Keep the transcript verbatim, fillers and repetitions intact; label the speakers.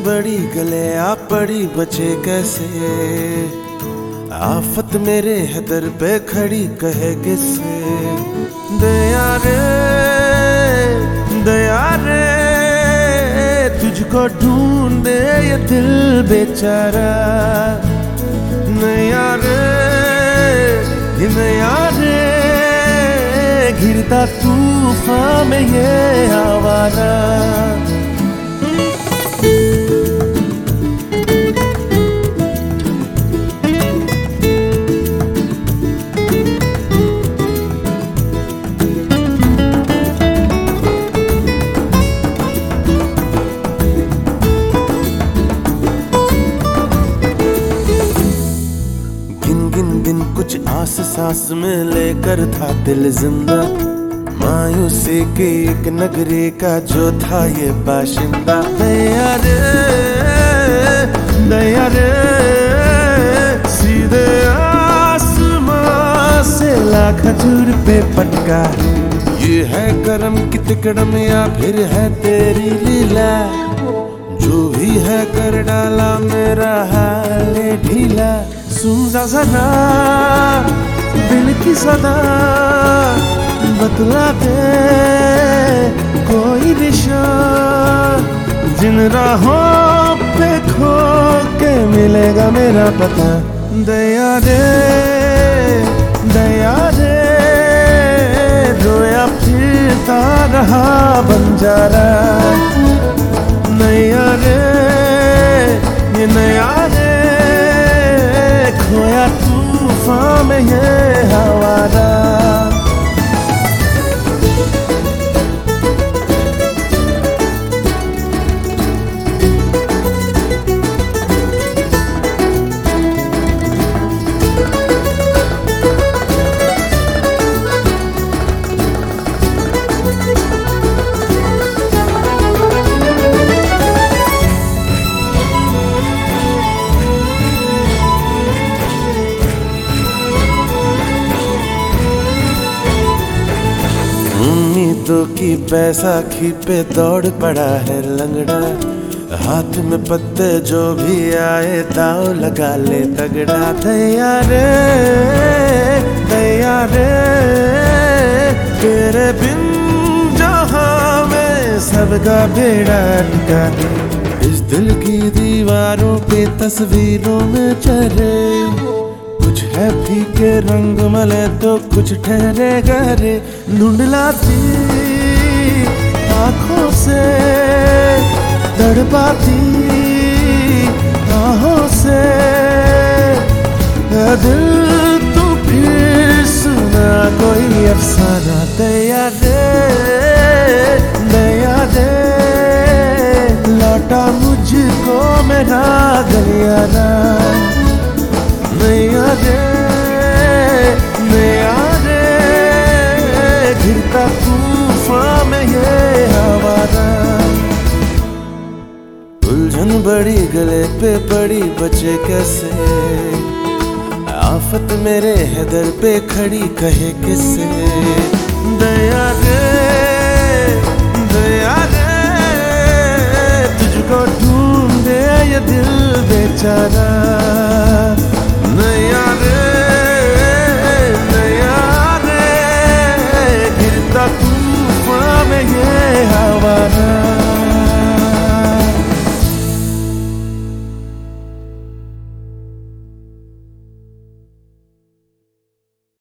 Speaker 1: बड़ी गले आ पड़ी बचे कैसे, आफत मेरे है दर पे खड़ी कहे किससे। दया रे दया रे तुझको ढूंढे ये दिल बेचारा। नया रे नया रे घिरता तूफान में ये आवारा। दिन कुछ आस सांस में लेकर था दिल जिंदा, मायूसी के एक नगरी का जो था ये बाशिंदा। दया रे दया रे सीधे आसमां से ला खजूर पे पटका। ये है करम की तिकड़म या फिर है तेरी लीला, जो भी है कर डाला मेरा हाल ढीला। सुन जा सना दिल की सदा, बतला दे कोई निशान, जिन राहों पे खो के मिलेगा मेरा पता। दया रे दया रे रोया फिरता रहा बंजारा। नया रे ये नया रे खोया तूफान में ये हवारा। उम्मीदों की बैसाखी पे दौड़ पड़ा है लंगड़ा, हाथ में पत्ते जो भी आए दाव लगा ले तगड़ा। दया रे दया रे तेरे बिन जहां में सबका बेड़ा अटका। इस दिल की दीवारों पे तस्वीरों में चले, कुछ है फीके रंग मले तो कुछ ठहरे गहरे। ढूंढलाती आंखों से तड़पाती आहों से दिल तू फिर सुना कोई अफसाना। दया रे दया रे लौटा मुझको मेरा गलियारा। नया रे नया रे घिरता तूफान में ये हवारा। उलझन बड़ी गले पे पड़ी बचे कैसे, आफत मेरे है दर पे खड़ी कहे किससे। दया रे